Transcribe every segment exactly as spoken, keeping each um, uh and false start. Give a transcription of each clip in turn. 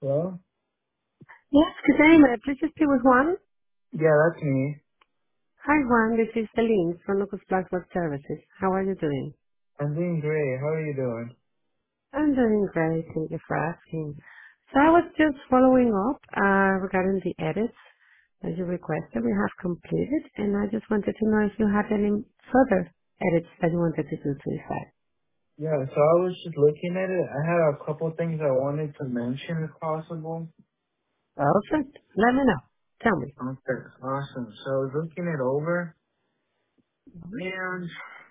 Well, Yes, good day. May I please speak with Juan? yeah, that's me. Hi, Juan. This is Celine from Locus Blackboard Services. How are you doing? I'm doing great. How are you doing? I'm doing great. Thank you for asking. So I was just following up uh, regarding the edits that you requested. We have completed, and I just wanted to know if you had any further edits that you wanted to do to the site. Yeah, so I was just looking at it. I had a couple things I wanted to mention if possible. Perfect. Let me know. Tell me. Okay, awesome. So I was looking it over, Mhm. and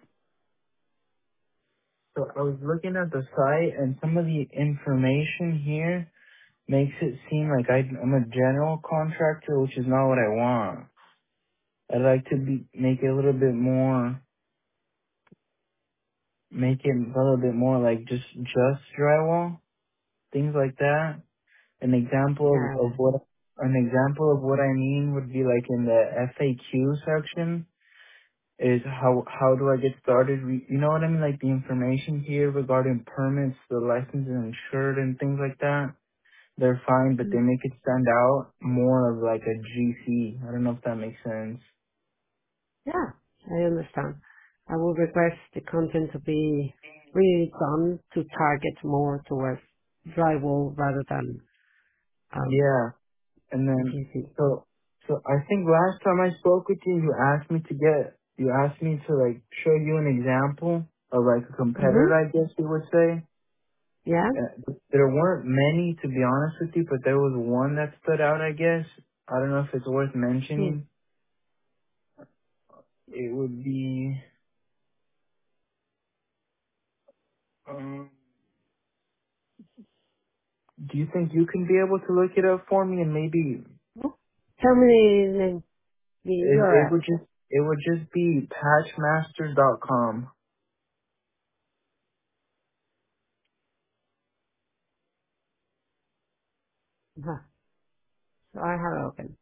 so I was looking at the site, and some of the information here makes it seem like I, I'm a general contractor, which is not what I want. I'd like to be make it a little bit more, make it a little bit more like just just drywall, things like that. An example Got of, of it. what an example of what I mean would be like in the F A Q section is how how do I get started? Re- You know what I mean? Like the information here regarding permits, the license and insured and things like that. They're fine, but they Mm. make it stand out more of like a G C. I don't know if that makes sense. Yeah, I understand. I will request the content to be redone to target more towards drywall rather than um, Yeah, and then G C. so so I think last time I spoke with you, you asked me to get you asked me to like show you an example of like a competitor, Mm-hmm. I guess you would say. Yeah. Uh, there weren't many, to be honest with you, but there was one that stood out, I guess. I don't know if it's worth Hmm. mentioning. It would be, um, do you think you can be able to look it up for me and maybe Tell me the, the it, it U R L. would just, it would just be patchmaster dot com. Uh-huh. So I have it open.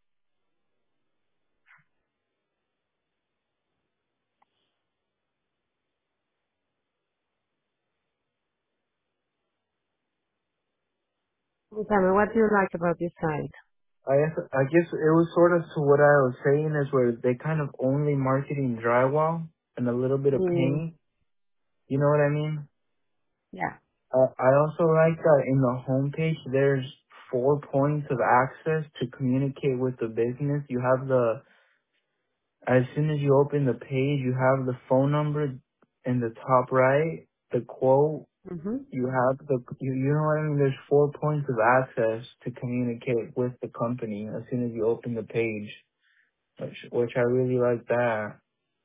Tell me, what do you like about this site? I guess, I guess it was sort of to what I was saying is where they kind of only marketing drywall and a little bit of Mm, paint. You know what I mean? yeah. Uh, I also like that in the homepage there's four points of access to communicate with the business. You have the, as soon as you open the page, you have the phone number in the top right, the quote, Mm-hmm. you have the, you, you know what I mean? There's four points of access to communicate with the company as soon as you open the page, which, which I really like that.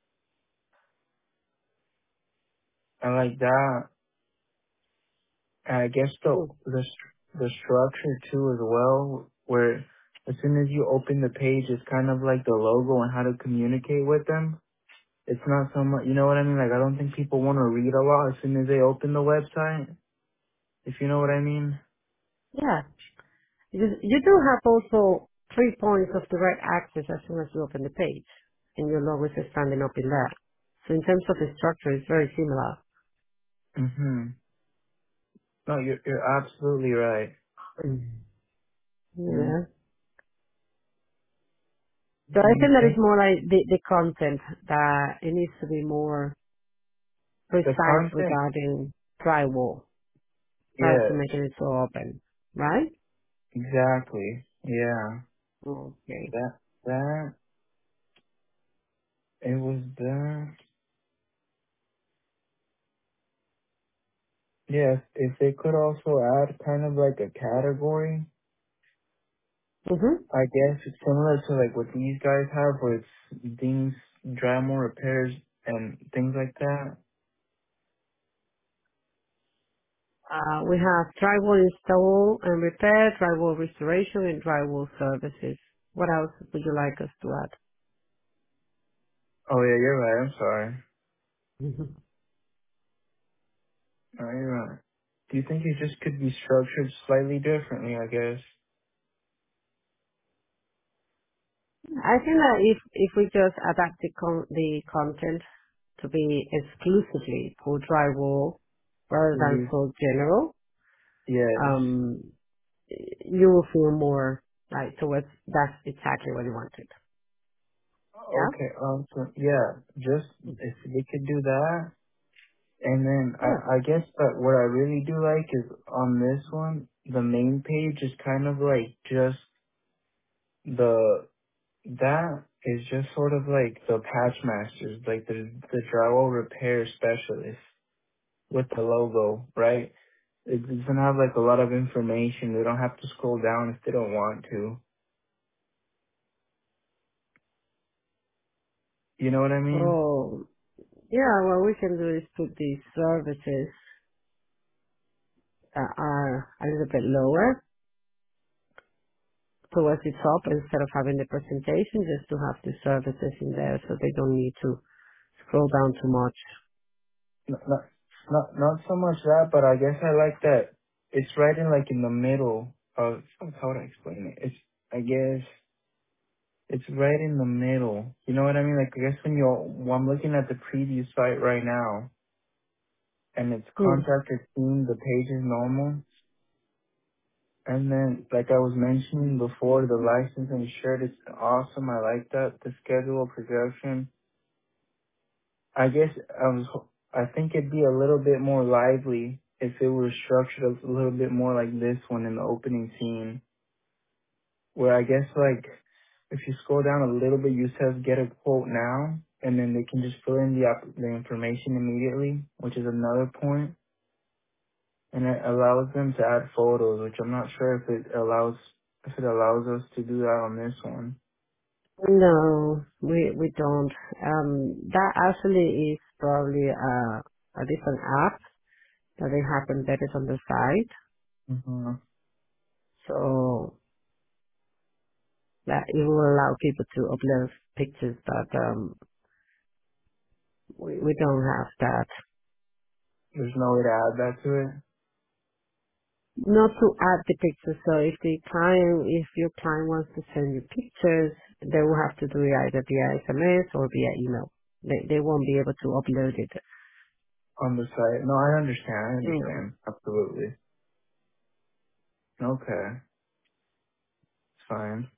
I like that. And I guess the Cool. the str- the structure too as well, where as soon as you open the page, it's kind of like the logo and how to communicate with them. It's not so much, you know what I mean? Like I don't think people want to read a lot as soon as they open the website. If you know what I mean. Yeah. You, you do have also three points of direct access as soon as you open the page. And your logo is standing up in there. So in terms of the structure, it's very similar. Mhm. No, you're you're absolutely right. Mm. And Yeah. So do I you think that is think more like the, the content that it needs to be more the precise content? regarding drywall rather than Yes, making it so open. Right? exactly. Yeah, Okay. that that it was that. Yes, if they could also add kind of like a category, Mm-hmm. I guess it's similar to like what these guys have where it's things, drywall repairs and things like that. Uh, we have drywall install and repair, drywall restoration, and drywall services. What else would you like us to add? Oh yeah, you're right, I'm sorry. Mhm. No, you're right. Do you think it just could be structured slightly differently, I guess? I think that if if we just adapt the con- the content to be exclusively for drywall rather than Please. so general, Yes. um, you will feel more like towards that's exactly what you wanted. Yeah? Okay, um, so, yeah, just if we could do that, and then Yeah. I, I guess that what I really do like is on this one, the main page is kind of like just the, that is just sort of like the patch masters, like the, the drywall repair specialist with the logo, right? It's gonna have like a lot of information. They don't have to scroll down if they don't want to. You know what I mean? So yeah, what we can do is put these services that are a little bit lower towards the top instead of having the presentation, just to have the services in there so they don't need to scroll down too much. Not, not, not not so much that, but I guess I like that it's right in like in the middle of, how would I explain it? It's, I guess, it's right in the middle. You know what I mean? Like, I guess when you, when I'm looking at the preview site right now, and it's Hmm. contractor theme, the page is normal. And then, like I was mentioning before, the license and shirt is awesome. I like that. The schedule, projection. I guess I was, ho- I think it'd be a little bit more lively if it were structured a little bit more like this one in the opening scene, where I guess like if you scroll down a little bit, you says get a quote now, and then they can just fill in the app- the information immediately, which is another point, and it allows them to add photos, which I'm not sure if it allows if it allows us to do that on this one. No, we we don't. Um, that actually is probably a a different app that they have embedded on the site, hmm so that it will allow people to upload pictures. But um, we we don't have that. There's no way to add that to it Not to add the pictures. So if the client, if your client wants to send you pictures, they will have to do it either via S M S or via email. They they won't be able to upload it. on the site. No, I understand. I No. understand. Absolutely. Okay. Fine.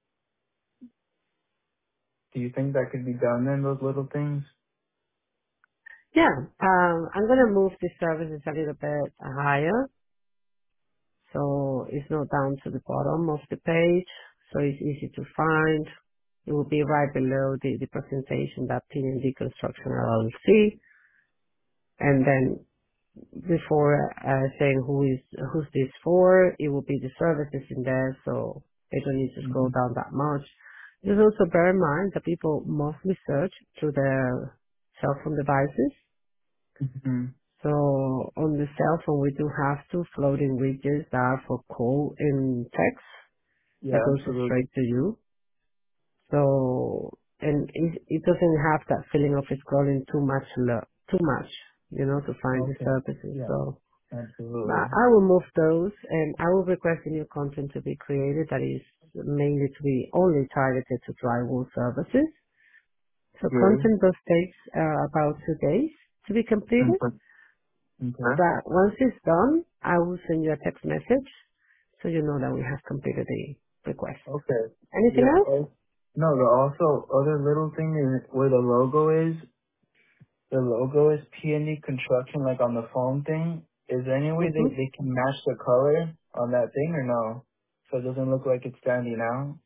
Do you think that could be done then, those little things? Yeah, um, I'm gonna move the services a little bit higher, so it's not down to the bottom of the page, so it's easy to find. It will be right below the, the presentation that P and D Construction L L C, and then before uh, saying who is who's this for, it will be the services in there, so they don't need to scroll hmm down that much. Just also bear in mind that people mostly search through their cell phone devices. hmm So on the cell phone, we do have two floating widgets that are for call and text Yeah, that goes absolutely. straight to you. So, and it, it doesn't have that feeling of scrolling too much, lo- too much, you know, to find the Okay. services. Yeah, So but absolutely. I will move those and I will request a new content to be created that is mainly to be only targeted to drywall services. So Good. content does takes uh, about two days to be completed. Okay. Okay. But once it's done, I will send you a text message so you know that we have completed the request. Okay. Anything Yeah. else? Oh, no, the also other little thing is where the logo is. The logo is P and D Construction, like on the phone thing. Is there any way they, Mm-hmm. they can match the color on that thing or no? So it doesn't look like it's standing out?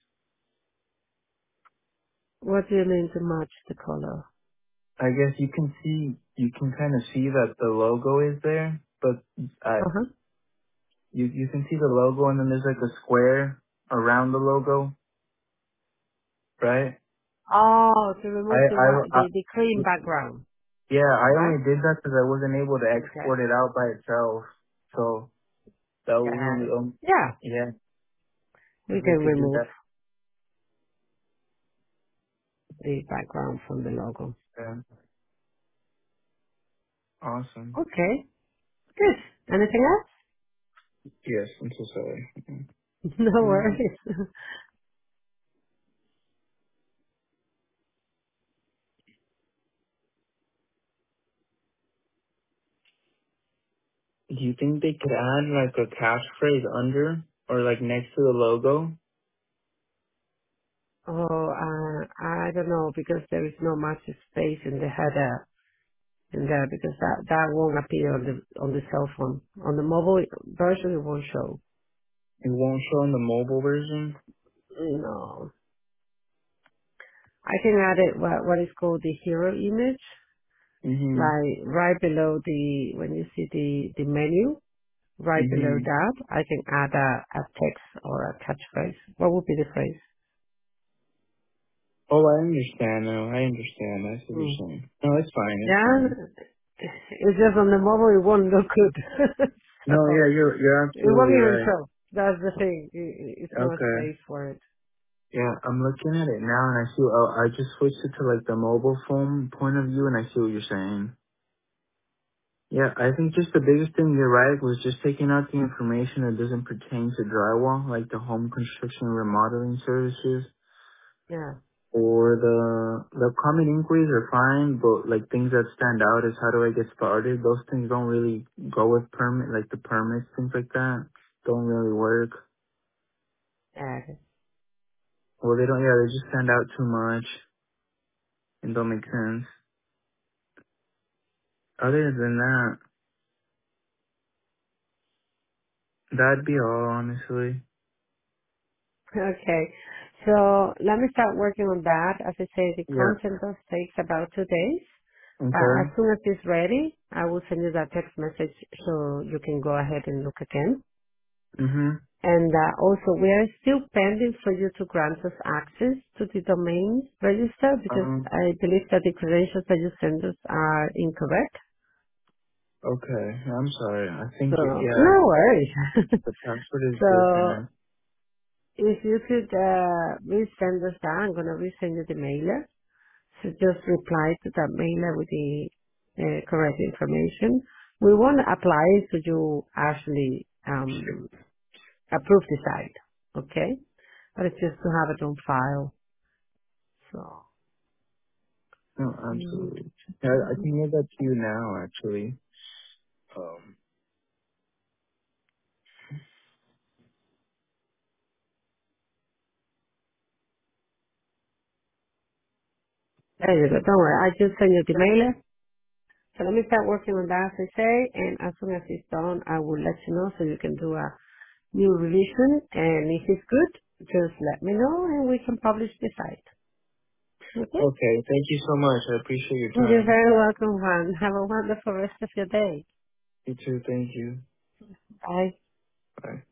What do you mean to match the color? I guess you can see, you can kind of see that the logo is there, but I, Uh-huh. you, you can see the logo and then there's like a square around the logo, right? Oh, to I, remove the I, wa- I the, the cream background, yeah, I right? only did that because I wasn't able to Okay. export it out by itself. So that was Got really, it. um, Yeah, yeah, if we we can could do remove that. the background from the logo. Yeah. Awesome. Okay, good. Anything else? Yes, I'm so sorry. No Um, worries. do you think they could add like a catchphrase under? or like next to the logo? Oh, uh, I don't know because there is no much space in the header in there because that that won't appear on the on the cell phone. On the mobile version, it won't show. It won't show in the mobile version. No, I can add it what what is called the hero image, Mhm. like right below the when you see the the menu. Right below Mhm. that, I can add a, a text or a catchphrase. What would be the phrase? Oh, I understand now. I understand. That's what you're Hmm. saying. No, it's fine. It's Yeah, fine. it's just on the mobile it won't look good. No, So yeah, you're you're it won't absolutely even right. show. That's the thing. I- I- It's no Okay. space for it. Yeah, I'm looking at it now, and I see. Oh, I just switched it to like the mobile phone point of view, and I see what you're saying. Yeah, I think just the biggest thing you're right was just taking out the information that doesn't pertain to drywall, like the home construction remodeling services, Yeah, or the the common inquiries are fine, but like things that stand out is how do I get started? Those things don't really go with permit, like the permits, things like that, don't really work. yeah. Or they don't, yeah, they just stand out too much and don't make sense. Other than that, that'd be all, honestly. Okay. So let me start working on that. As I say, the Yeah. content does takes about two days. But as Okay. soon as it's ready, I will send you that text message so you can go ahead and look again. Mhm. And uh, also, we are still pending for you to grant us access to the domain register because Um. I believe that the credentials that you sent us are incorrect. Okay. I'm sorry. I So think it, no yeah, worries. the password is So different. if you could uh, resend us that, I'm gonna resend you the mailer. So just reply to that mailer with the uh, correct information. We won't apply it to you actually um, approve the site, okay? But it's just to have it on file. So. No, Mm. absolutely. Yeah, I can give that to you now, actually. Um. There you go. Don't worry. I just send you the mailer. So let me start working on that, as I say, and as soon as it's done, I will let you know so you can do a new revision. And if it's good, just let me know and we can publish the site. Okay? Okay. Thank you so much. I appreciate your You're time. very welcome, Juan. Have a wonderful rest of your day. You too. Thank you. Bye. Bye.